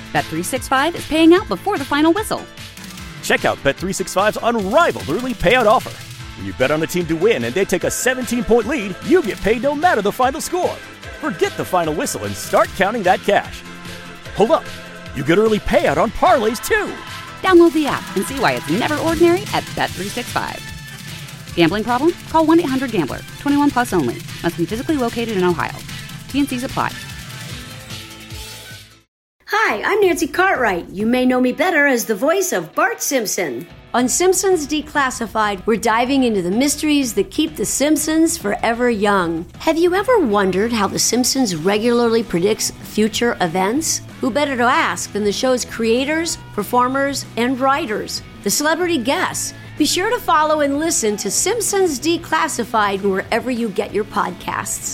Bet365 is paying out before the final whistle. Check out Bet365's unrivaled early payout offer. When you bet on a team to win and they take a 17-point lead, you get paid no matter the final score. Forget the final whistle and start counting that cash. Hold up. You get early payout on parlays, too. Download the app and see why it's never ordinary at Bet365. Gambling problem? Call 1-800-GAMBLER. 21 plus only. Must be physically located in Ohio. T&Cs apply. Hi, I'm Nancy Cartwright. You may know me better as the voice of Bart Simpson. On Simpsons Declassified, we're diving into the mysteries that keep the Simpsons forever young. Have you ever wondered how The Simpsons regularly predicts future events? Who better to ask than the show's creators, performers, and writers, the celebrity guests? Be sure to follow and listen to Simpsons Declassified wherever you get your podcasts.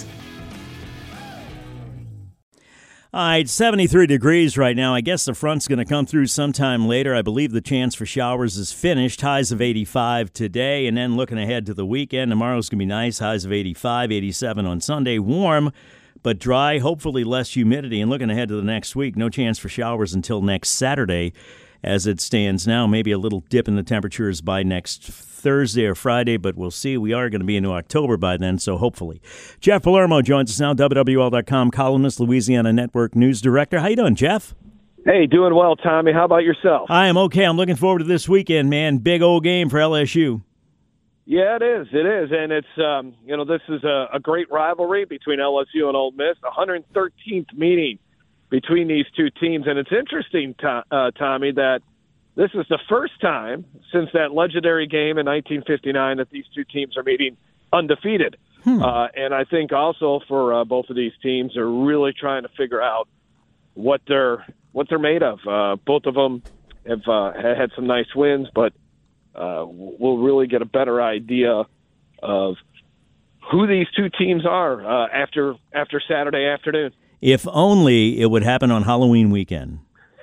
All right, 73 degrees right now. I guess the front's going to come through sometime later. I believe the chance for showers is finished. Highs of 85 today, and then looking ahead to the weekend, tomorrow's going to be nice. Highs of 85, 87 on Sunday. Warm, but dry, hopefully less humidity. And looking ahead to the next week, no chance for showers until next Saturday as it stands now. Maybe a little dip in the temperatures by next Thursday or Friday, but we'll see. We are going to be into October by then, so hopefully. Jeff Palermo joins us now, WWL.com columnist, Louisiana Network News Director. How you doing, Jeff? Hey, doing well, Tommy. How about yourself? I am okay. I'm looking forward to this weekend, man. Big old game for LSU. Yeah, it is. It is, and it's this is a great rivalry between LSU and Ole Miss. The 113th meeting between these two teams, and it's interesting, Tommy, that this is the first time since that legendary game in 1959 that these two teams are meeting undefeated. And I think also for both of these teams are really trying to figure out what they're made of. Both of them have had some nice wins, but we'll really get a better idea of who these two teams are after Saturday afternoon. If only it would happen on Halloween weekend.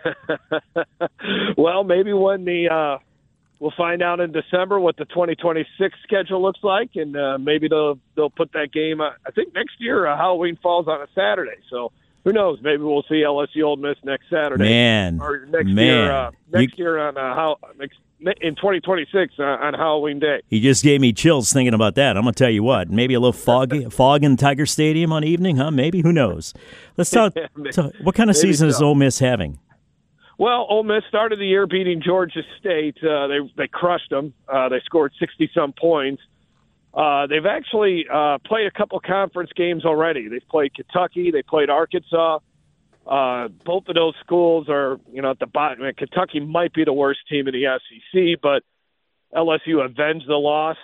Well, maybe when we'll find out in December what the 2026 schedule looks like, and maybe they'll put that game. I think next year Halloween falls on a Saturday, so who knows? Maybe we'll see LSU Ole Miss next Saturday, or next year on in 2026 on Halloween Day. He just gave me chills thinking about that. I'm going to tell you what, maybe a little fog in Tiger Stadium on evening, huh? Maybe, who knows? Let's talk. What kind of season is Ole Miss having? Well, Ole Miss started the year beating Georgia State. They crushed them. They scored 60-some points. They've actually played a couple conference games already. They've played Kentucky. They played Arkansas. Both of those schools are, at the bottom. Kentucky might be the worst team in the SEC, but LSU avenged the loss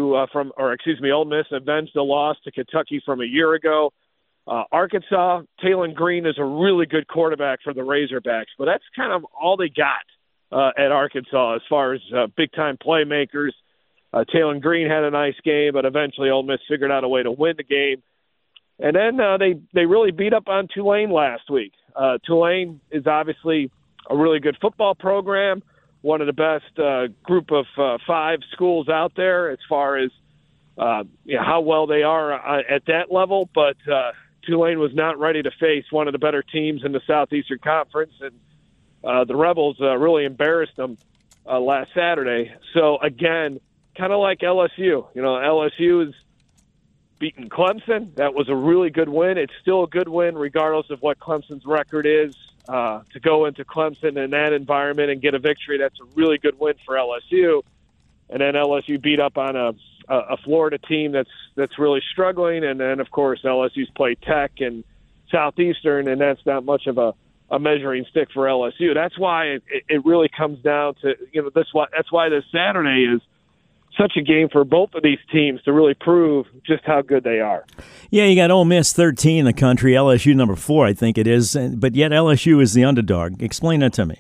Ole Miss avenged the loss to Kentucky from a year ago. Arkansas, Taylon Green is a really good quarterback for the Razorbacks, but that's kind of all they got at Arkansas as far as big-time playmakers. Taylon Green had a nice game, but eventually Ole Miss figured out a way to win the game. And then they really beat up on Tulane last week. Tulane is obviously a really good football program, one of the best group of 5 schools out there as far as how well they are at that level, but Tulane was not ready to face one of the better teams in the Southeastern Conference, and the Rebels really embarrassed them last Saturday. So, again, kind of like LSU. LSU is beating Clemson. That was a really good win. It's still a good win regardless of what Clemson's record is. To go into Clemson in that environment and get a victory, that's a really good win for LSU. And then LSU beat up on a Florida team that's really struggling, and then of course LSU's played Tech and Southeastern, and that's not much of a measuring stick for LSU. That's why it really comes down to that's why this Saturday is such a game for both of these teams to really prove just how good they are. Yeah, you got Ole Miss 13 in the country, LSU number 4, I think it is, but yet LSU is the underdog. Explain that to me.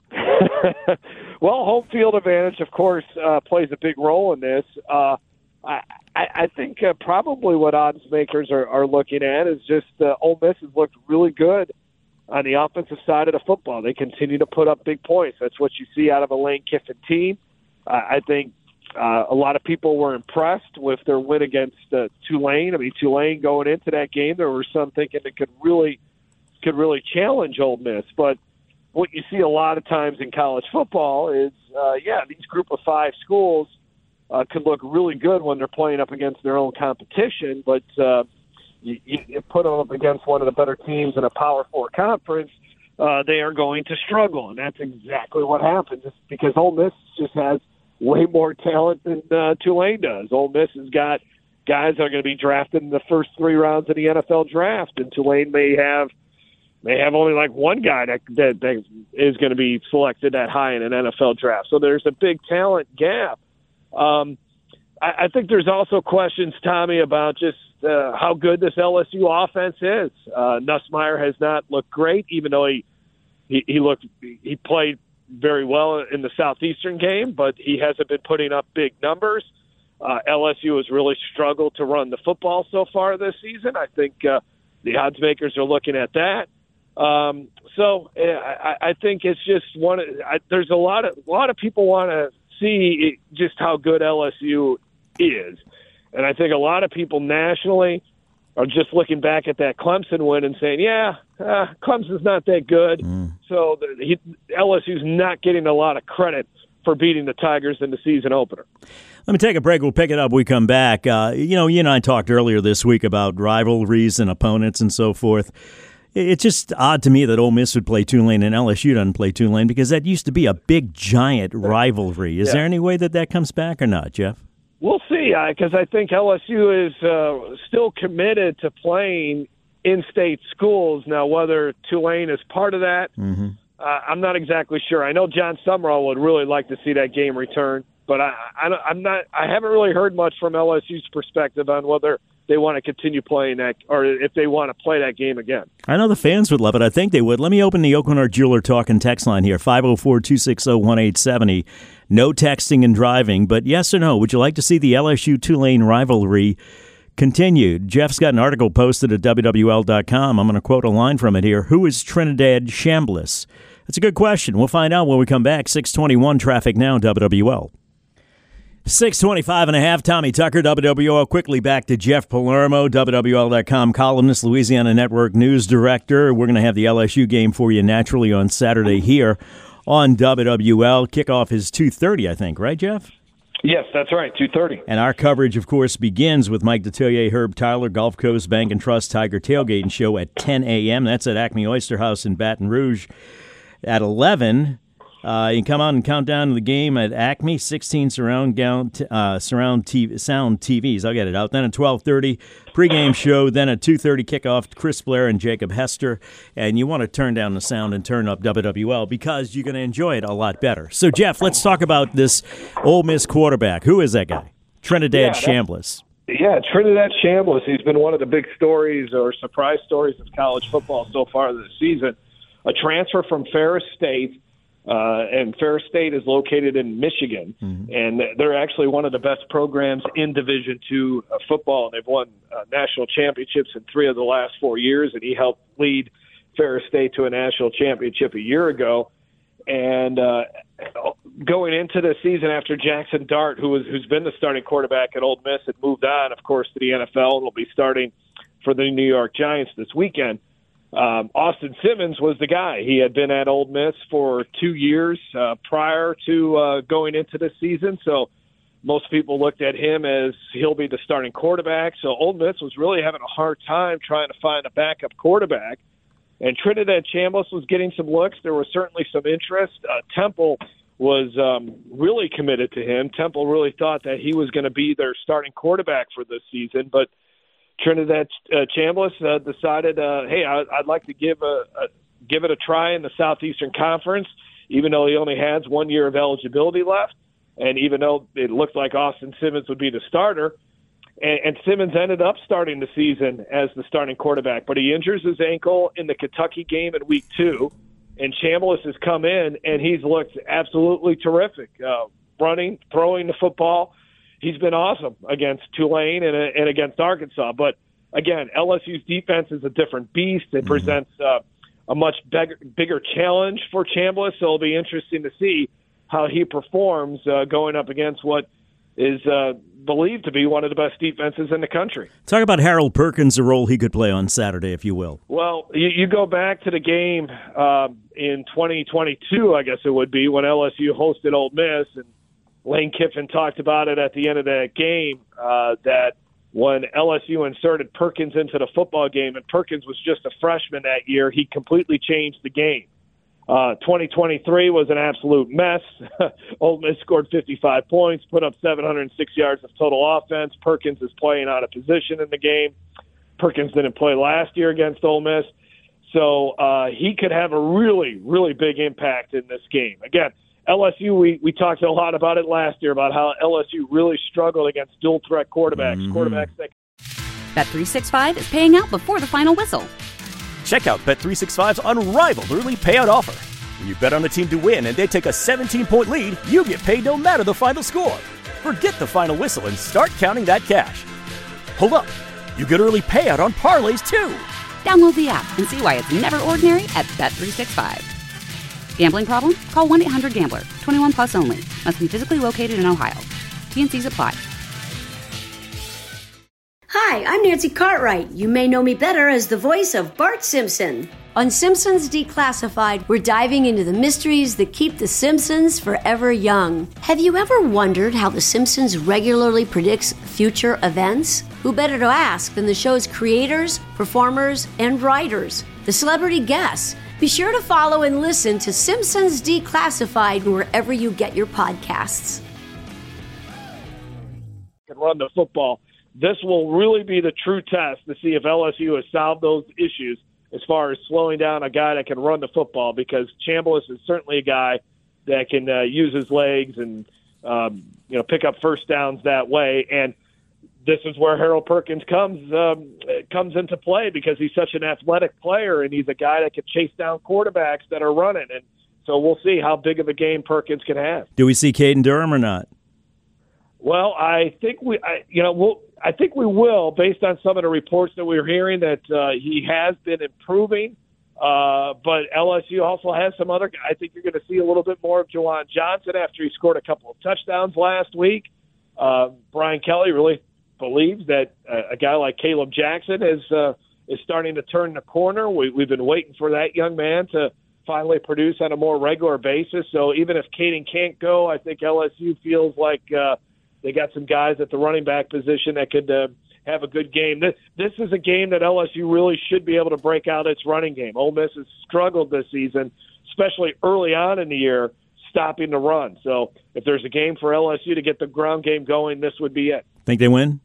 Well, home field advantage, of course, plays a big role in this. I think probably what odds makers are looking at is just Ole Miss has looked really good on the offensive side of the football. They continue to put up big points. That's what you see out of a Lane Kiffin team. I think a lot of people were impressed with their win against Tulane. I mean, Tulane going into that game, there were some thinking it could really challenge Ole Miss. But what you see a lot of times in college football is, these group of 5 schools could look really good when they're playing up against their own competition, but you put them up against one of the better teams in a Power 4 conference, they are going to struggle, and that's exactly what happens. It's because Ole Miss just has way more talent than Tulane does. Ole Miss has got guys that are going to be drafted in the first 3 rounds of the NFL draft, and Tulane may have only like one guy that is going to be selected that high in an NFL draft. So there's a big talent gap. I think there's also questions, Tommy, about just how good this LSU offense is. Nussmeier has not looked great, even though he played very well in the Southeastern game, but he hasn't been putting up big numbers. LSU has really struggled to run the football so far this season. I think the odds makers are looking at that. So I think it's just there's a lot of people want to see just how good LSU is. And I think a lot of people nationally are just looking back at that Clemson win and saying, Clemson's not that good. So LSU's not getting a lot of credit for beating the Tigers in the season opener. Let me take a break. We'll pick it up when we come back. You and I talked earlier this week about rivalries and opponents and so forth. It's just odd to me that Ole Miss would play Tulane and LSU doesn't play Tulane because that used to be a big, giant rivalry. Is there any way that comes back or not, Jeff? We'll see, because I think LSU is still committed to playing in-state schools. Now, whether Tulane is part of that, I'm not exactly sure. I know John Summerall would really like to see that game return, but I haven't really heard much from LSU's perspective on whether they want to continue playing that or if they want to play that game again. I know the fans would love it. I think they would. Let me open the Oakenard Jeweler Talk and Text line here, 504-260-1870. No texting and driving, but yes or no, would you like to see the LSU-Tulane rivalry continued? Jeff's got an article posted at WWL.com. I'm going to quote a line from it here. Who is Trinidad Chambliss? That's a good question. We'll find out when we come back. 621 traffic now, WWL. 6:25 and a half, Tommy Tucker, WWL. Quickly back to Jeff Palermo, WWL.com columnist, Louisiana Network news director. We're going to have the LSU game for you naturally on Saturday here on WWL. Kickoff is 2:30, I think, right, Jeff? Yes, that's right, 2:30. And our coverage, of course, begins with Mike Detillier, Herb Tyler, Gulf Coast Bank and Trust Tiger Tailgating Show at 10 a.m. That's at Acme Oyster House in Baton Rouge. At 11, you can come out and count down to the game at Acme, 16 sound TVs. I'll get it out. Then at 12:30, pregame show. Then at 2:30, kickoff, Chris Blair and Jacob Hester. And you want to turn down the sound and turn up WWL because you're going to enjoy it a lot better. So, Jeff, let's talk about this Ole Miss quarterback. Who is that guy? Trinidad Chambliss. Yeah, Trinidad Chambliss. He's been one of the big stories or surprise stories of college football so far this season. A transfer from Ferris State. And Ferris State is located in Michigan, and they're actually one of the best programs in Division II football. They've won national championships in 3 of the last 4 years, and he helped lead Ferris State to a national championship a year ago. And going into the season after Jackson Dart, who's been the starting quarterback at Ole Miss, had moved on, of course, to the NFL and will be starting for the New York Giants this weekend. Austin Simmons was the guy. He had been at Ole Miss for 2 years prior to going into this season, so most people looked at him as he'll be the starting quarterback. So Ole Miss was really having a hard time trying to find a backup quarterback, and Trinidad Chambliss was getting some looks. There was certainly some interest. Temple was really committed to him. Temple really thought that he was going to be their starting quarterback for this season, but Trinidad Chambliss decided, hey, I'd like to give it a try in the Southeastern Conference, even though he only has 1 year of eligibility left, and even though it looked like Austin Simmons would be the starter. And Simmons ended up starting the season as the starting quarterback, but he injures his ankle in the Kentucky game in Week 2, and Chambliss has come in, and he's looked absolutely terrific, running, throwing the football. He's been awesome against Tulane and against Arkansas. But, again, LSU's defense is a different beast. It presents a much bigger challenge for Chambliss, so it'll be interesting to see how he performs going up against what is believed to be one of the best defenses in the country. Talk about Harold Perkins, the role he could play on Saturday, if you will. Well, you go back to the game in 2022, I guess it would be, when LSU hosted Ole Miss, and Lane Kiffin talked about it at the end of that game, that when LSU inserted Perkins into the football game, and Perkins was just a freshman that year, he completely changed the game. 2023 was an absolute mess. Ole Miss scored 55 points, put up 706 yards of total offense. Perkins is playing out of position in the game. Perkins didn't play last year against Ole Miss. So he could have a really, really big impact in this game. Again, LSU, we talked a lot about it last year, about how LSU really struggled against dual-threat quarterbacks. Quarterbacks that Bet365 is paying out before the final whistle. Check out Bet365's unrivaled early payout offer. When you bet on a team to win and they take a 17-point lead, you get paid no matter the final score. Forget the final whistle and start counting that cash. Hold up. You get early payout on parlays, too. Download the app and see why it's never ordinary at Bet365. Gambling problem? Call 1-800-GAMBLER. 21 plus only. Must be physically located in Ohio. T&Cs apply. Hi, I'm Nancy Cartwright. You may know me better as the voice of Bart Simpson. On Simpsons Declassified, we're diving into the mysteries that keep The Simpsons forever young. Have you ever wondered how The Simpsons regularly predicts future events? Who better to ask than the show's creators, performers, and writers, the celebrity guests? Be sure to follow and listen to Simpsons Declassified wherever you get your podcasts. can run the football. This will really be the true test to see if LSU has solved those issues as far as slowing down a guy that can run the football, because Chambliss is certainly a guy that can use his legs and pick up first downs that way. And this is where Harold Perkins comes into play, because he's such an athletic player and he's a guy that can chase down quarterbacks that are running. And so we'll see how big of a game Perkins can have. Do we see Caden Durham or not? Well, I think we will, based on some of the reports that we're hearing, that he has been improving. But LSU also has some other. I think you're going to see a little bit more of Juwan Johnson after he scored a couple of touchdowns last week. Brian Kelly really believes that a guy like Caleb Jackson is starting to turn the corner. We've been waiting for that young man to finally produce on a more regular basis. So even if Caden can't go, I think LSU feels like they got some guys at the running back position that could have a good game. This is a game that LSU really should be able to break out its running game. Ole Miss has struggled this season, especially early on in the year, stopping the run. So if there's a game for LSU to get the ground game going, this would be it. Think they win?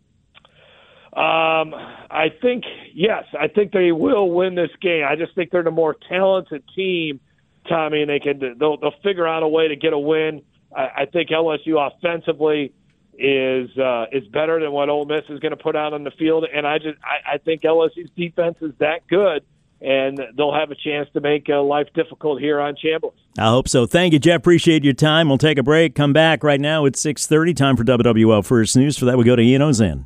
I think, yes. I think they will win this game. I just think they're the more talented team, Tommy, and they'll figure out a way to get a win. I think LSU offensively is better than what Ole Miss is going to put out on the field, and I think LSU's defense is that good, and they'll have a chance to make life difficult here on Chambliss. I hope so. Thank you, Jeff. Appreciate your time. We'll take a break. Come back right now at 6:30. Time for WWL First News. For that, we go to Ian Ozan.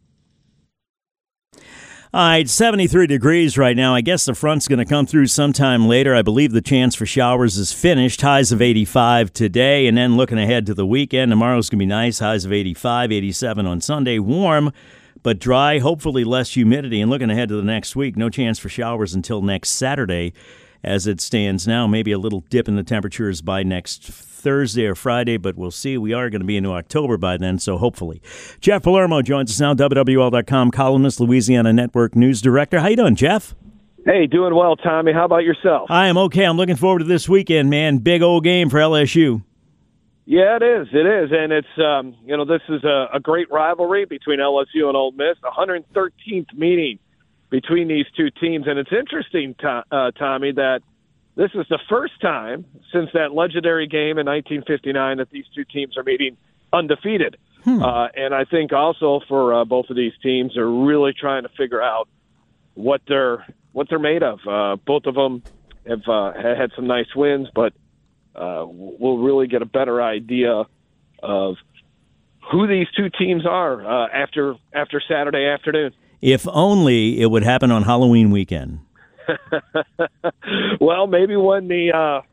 All right, 73 degrees right now. I guess the front's going to come through sometime later. I believe the chance for showers is finished. Highs of 85 today, and then looking ahead to the weekend, tomorrow's going to be nice. Highs of 85, 87 on Sunday. Warm, but dry, hopefully less humidity. And looking ahead to the next week, no chance for showers until next Saturday as it stands now. Maybe a little dip in the temperatures by next Thursday or Friday, but we'll see. We are going to be into October by then, so hopefully. Jeff Palermo joins us now, WWL.com columnist, Louisiana Network News Director. How you doing, Jeff? Hey, doing well, Tommy. How about yourself? I am okay. I'm looking forward to this weekend, man. Big old game for LSU. Yeah, it is. It is, and it's this is a great rivalry between LSU and Ole Miss. The 113th meeting between these two teams, and it's interesting, Tommy, that this is the first time since that legendary game in 1959 that these two teams are meeting undefeated. And I think also for both of these teams are really trying to figure out what they're made of. Both of them have had some nice wins, but we'll really get a better idea of who these two teams are after Saturday afternoon. If only it would happen on Halloween weekend. Well, maybe when the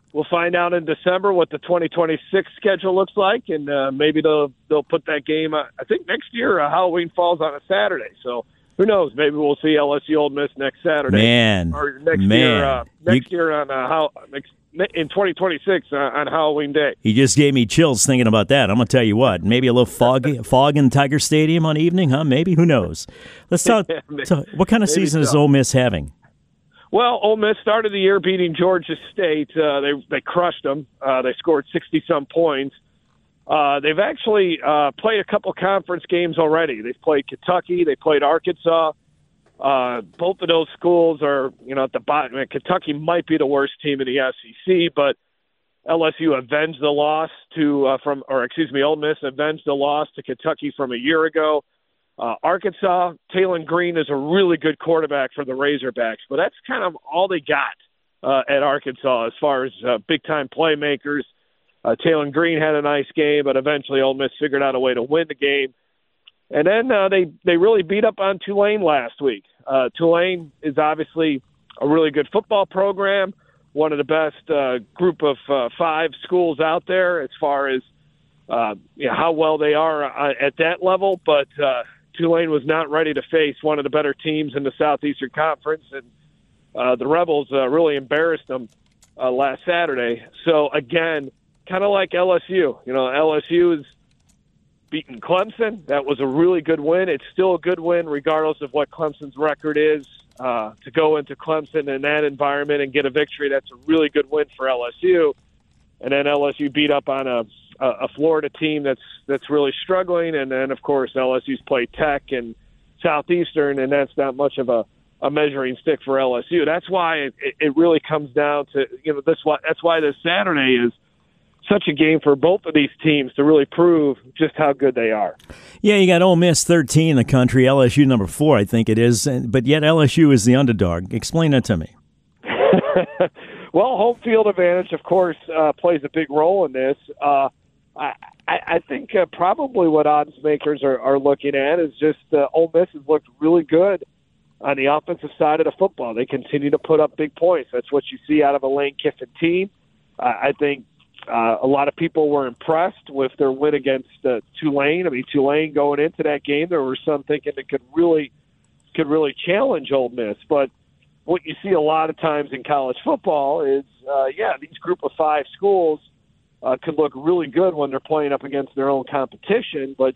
we'll find out in December what the 2026 schedule looks like, and maybe they'll put that game. I think next year Halloween falls on a Saturday, so who knows? Maybe we'll see LSU Ole Miss next Saturday, or next year on in 2026 on Halloween Day. You just gave me chills thinking about that. I'm going to tell you what, maybe a little fog in Tiger Stadium on evening, huh? Maybe, who knows? Let's talk. What kind of season is Ole Miss having? Well, Ole Miss started the year beating Georgia State. They crushed them. They scored 60-some points. They've actually played a couple conference games already. They've played Kentucky. They played Arkansas. Both of those schools are, at the bottom. I mean, Kentucky might be the worst team in the SEC, but LSU avenged the loss Ole Miss avenged the loss to Kentucky from a year ago. Arkansas, Taylon Green is a really good quarterback for the Razorbacks, but that's kind of all they got at Arkansas as far as big-time playmakers. Taylon Green had a nice game, but eventually Ole Miss figured out a way to win the game. And then they really beat up on Tulane last week. Tulane is obviously a really good football program, one of the best group of 5 schools out there as far as how well they are at that level. But Tulane was not ready to face one of the better teams in the Southeastern Conference, and the Rebels really embarrassed them last Saturday. So, again, kind of like LSU. LSU is beaten Clemson. That was a really good win. It's still a good win regardless of what Clemson's record is. To go into Clemson in that environment and get a victory, that's a really good win for LSU. And then LSU beat up on a Florida team that's really struggling. And then, of course, LSU's played Tech and Southeastern, and that's not much of a measuring stick for LSU. That's why it really comes down to, that's why this Saturday is such a game for both of these teams to really prove just how good they are. Yeah, you got Ole Miss 13 in the country, LSU number 4, I think it is, but yet LSU is the underdog. Explain that to me. Well, home field advantage, of course, plays a big role in this. I think probably what odds makers are looking at is just Ole Miss has looked really good on the offensive side of the football. They continue to put up big points. That's what you see out of a Lane Kiffin team. I think a lot of people were impressed with their win against Tulane. I mean, Tulane going into that game, there were some thinking it could really challenge Ole Miss. But what you see a lot of times in college football is, these group of 5 schools could look really good when they're playing up against their own competition. But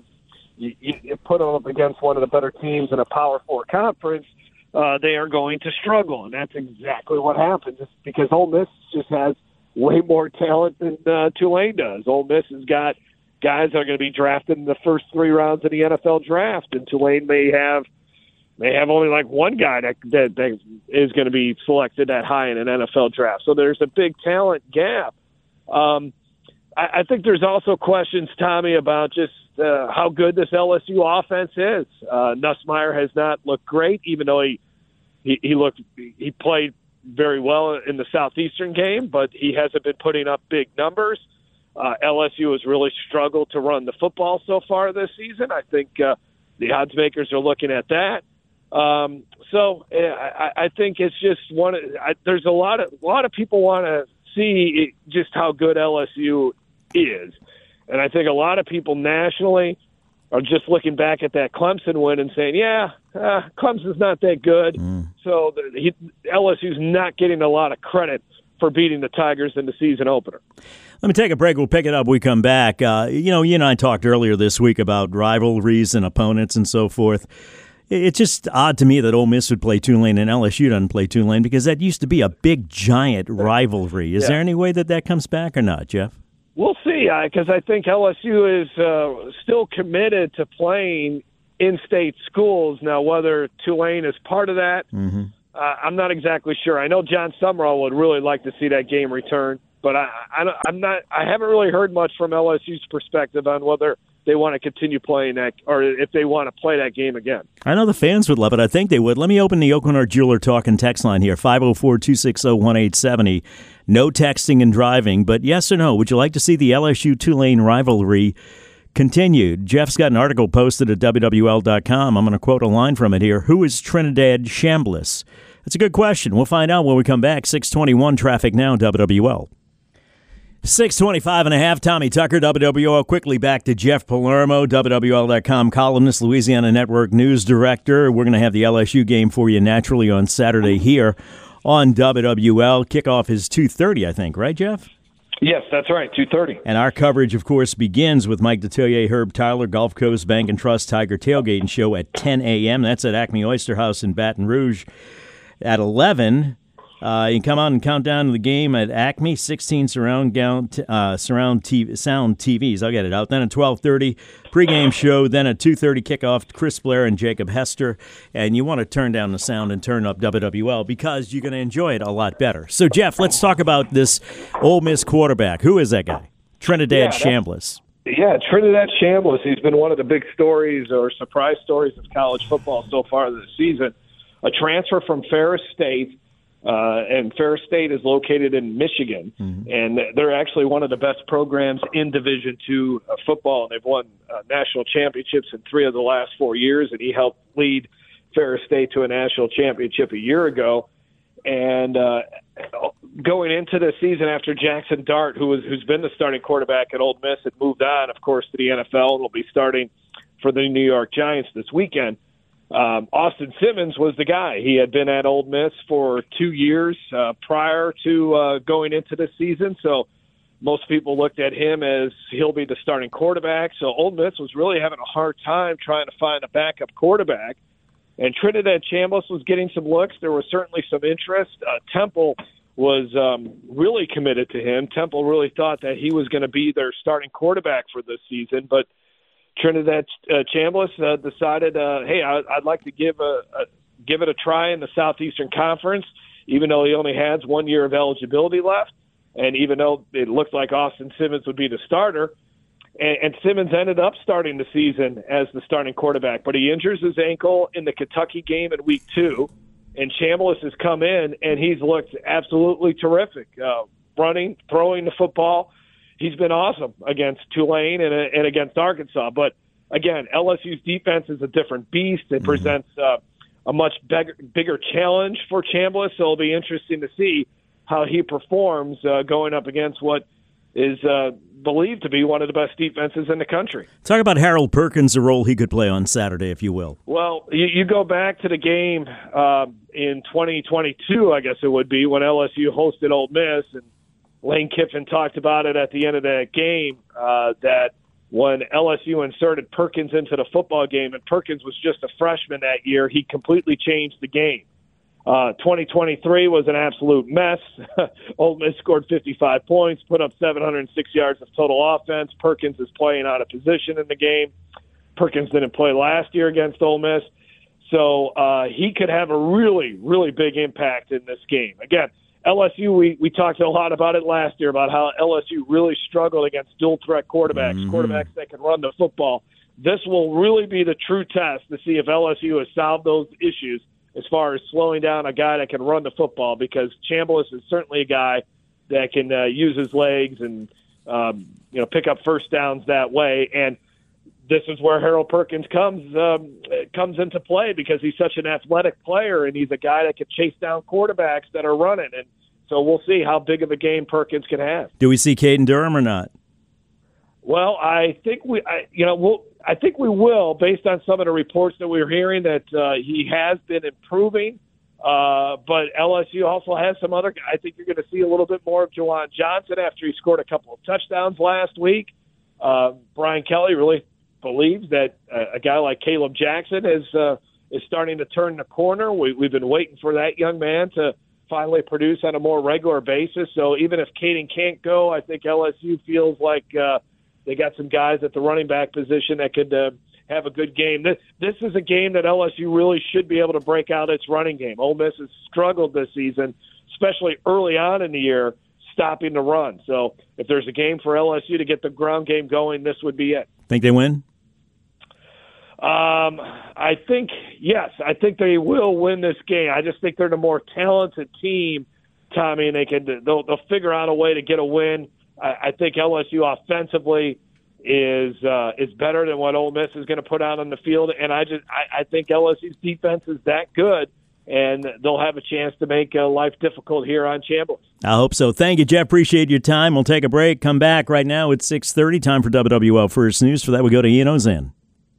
you put them up against one of the better teams in a Power 4 conference, they are going to struggle. And that's exactly what happened, just because Ole Miss just has way more talent than Tulane does. Ole Miss has got guys that are going to be drafted in the first 3 rounds of the NFL draft, and Tulane may have only like one guy that is going to be selected that high in an NFL draft. So there's a big talent gap. I think there's also questions, Tommy, about just how good this LSU offense is. Nussmeier has not looked great, even though he played very well in the Southeastern game, but he hasn't been putting up big numbers. LSU has really struggled to run the football so far this season. I think the odds makers are looking at that. So I think it's just there's a lot of people want to see just how good LSU is, and I think a lot of people nationally are just looking back at that Clemson win and saying, Clemson's not that good. So LSU's not getting a lot of credit for beating the Tigers in the season opener. Let me take a break. We'll pick it up when we come back. You and I talked earlier this week about rivalries and opponents and so forth. It's just odd to me that Ole Miss would play Tulane and LSU doesn't play Tulane, because that used to be a big, giant rivalry. Is there any way that comes back or not, Jeff? We'll see, because I think LSU is still committed to playing in-state schools. Now, whether Tulane is part of that, I'm not exactly sure. I know John Summerall would really like to see that game return, but I haven't really heard much from LSU's perspective on whether they want to continue playing that or if they want to play that game again. I know the fans would love it. I think they would. Let me open the Oakenard Jeweler Talk and text line here, 504-260-1870. No texting and driving, but yes or no, would you like to see the LSU-Tulane rivalry continued? Jeff's got an article posted at WWL.com. I'm going to quote a line from it here. Who is Trinidad Chambliss? That's a good question. We'll find out when we come back. 6:21 traffic now, WWL. 6:25 and a half, Tommy Tucker, WWL. Quickly back to Jeff Palermo, WWL.com columnist, Louisiana Network news director. We're going to have the LSU game for you naturally on Saturday here on WWL. Kickoff is 2:30, I think, right, Jeff? Yes, that's right, 2:30. And our coverage, of course, begins with Mike Detillier, Herb Tyler, Gulf Coast Bank and Trust Tiger Tailgating Show at 10 a.m. That's at Acme Oyster House in Baton Rouge. At 11, you can come on and count down to the game at Acme, 16 sound TVs. I'll get it out. Then at 12:30, pregame show. Then at 2:30, kickoff, Chris Blair and Jacob Hester. And you want to turn down the sound and turn up WWL because you're going to enjoy it a lot better. So, Jeff, let's talk about this Ole Miss quarterback. Who is that guy? Trinidad Chambliss. Yeah, Trinidad Chambliss. He's been one of the big stories or surprise stories of college football so far this season. A transfer from Ferris State, and Ferris State is located in Michigan, and they're actually one of the best programs in Division II football. They've won national championships in 3 of the last 4 years, and he helped lead Ferris State to a national championship a year ago. And going into the season after Jackson Dart, who's been the starting quarterback at Ole Miss, had moved on, of course, to the NFL and will be starting for the New York Giants this weekend. Austin Simmons was the guy. He had been at Ole Miss for 2 years prior to going into this season, so most people looked at him as he'll be the starting quarterback. So Ole Miss was really having a hard time trying to find a backup quarterback, and Trinidad Chambliss was getting some looks. There was certainly some interest. Temple was really committed to him. Temple really thought that he was going to be their starting quarterback for this season, but Trinidad Chambliss decided, hey, I'd like to give it a try in the Southeastern Conference, even though he only has 1 year of eligibility left, and even though it looked like Austin Simmons would be the starter. And Simmons ended up starting the season as the starting quarterback, but he injures his ankle in the Kentucky game in Week 2, and Chambliss has come in, and he's looked absolutely terrific, running, throwing the football. He's been awesome against Tulane and against Arkansas. But, again, LSU's defense is a different beast. It presents a much bigger challenge for Chambliss, so it'll be interesting to see how he performs going up against what is believed to be one of the best defenses in the country. Talk about Harold Perkins, the role he could play on Saturday, if you will. Well, you go back to the game in 2022, I guess it would be, when LSU hosted Ole Miss, and Lane Kiffin talked about it at the end of that game, that when LSU inserted Perkins into the football game, and Perkins was just a freshman that year, he completely changed the game. 2023 was an absolute mess. Ole Miss scored 55 points, put up 706 yards of total offense. Perkins is playing out of position in the game. Perkins didn't play last year against Ole Miss. So he could have a really, really big impact in this game. Again, LSU, we talked a lot about it last year, about how LSU really struggled against dual-threat quarterbacks, quarterbacks that can run the football. This will really be the true test to see if LSU has solved those issues as far as slowing down a guy that can run the football, because Chambliss is certainly a guy that can use his legs and pick up first downs that way. And this is where Harold Perkins comes into play, because he's such an athletic player, and he's a guy that can chase down quarterbacks that are running. And so we'll see how big of a game Perkins can have. Do we see Caden Durham or not? Well, I think I think we will, based on some of the reports that we're hearing, that he has been improving. But LSU also has some other. I think you're going to see a little bit more of Juwan Johnson after he scored a couple of touchdowns last week. Brian Kelly really believes that a guy like Caleb Jackson is starting to turn the corner. We've been waiting for that young man to finally produce on a more regular basis. So even if Caden can't go, I think LSU feels like they got some guys at the running back position that could have a good game. This is a game that LSU really should be able to break out its running game. Ole Miss has struggled this season, especially early on in the year, stopping the run. So if there's a game for LSU to get the ground game going, this would be it. Think they win? I think, yes. I think they will win this game. I just think they're the more talented team, Tommy, and they'll figure out a way to get a win. I think LSU offensively is better than what Ole Miss is going to put out on the field, and I think LSU's defense is that good, and they'll have a chance to make life difficult here on Chambliss. I hope so. Thank you, Jeff. Appreciate your time. We'll take a break. Come back right now at 6:30. Time for WWL First News. For that, we go to Ian Ozan.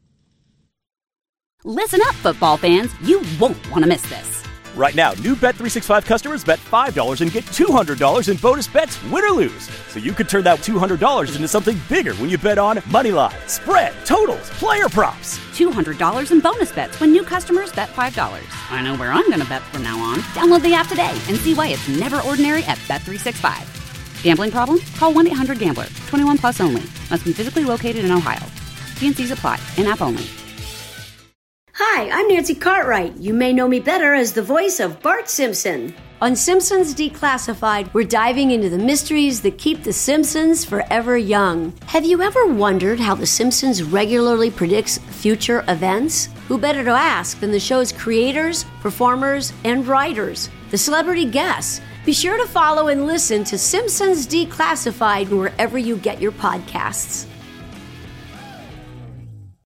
Listen up, football fans. You won't want to miss this. Right now, new Bet365 customers bet $5 and get $200 in bonus bets, win or lose. So you could turn that $200 into something bigger when you bet on moneyline, spread, totals, player props. $200 in bonus bets when new customers bet $5. I know where I'm going to bet from now on. Download the app today and see why it's never ordinary at Bet365. Gambling problem? Call 1-800-GAMBLER. 21 plus only. Must be physically located in Ohio. T&Cs apply. In-app only. Hi, I'm Nancy Cartwright. You may know me better as the voice of Bart Simpson. On Simpsons Declassified, we're diving into the mysteries that keep the Simpsons forever young. Have you ever wondered how the Simpsons regularly predicts future events? Who better to ask than the show's creators, performers, and writers, the celebrity guests? Be sure to follow and listen to Simpsons Declassified wherever you get your podcasts.